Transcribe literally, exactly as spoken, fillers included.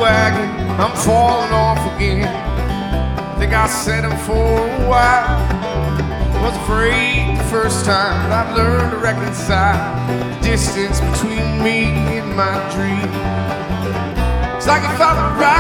wagon, I'm falling off again. Think I set him for a while. Was afraid the first time, but I've learned to reconcile the distance between me and my dream. It's like if I would ride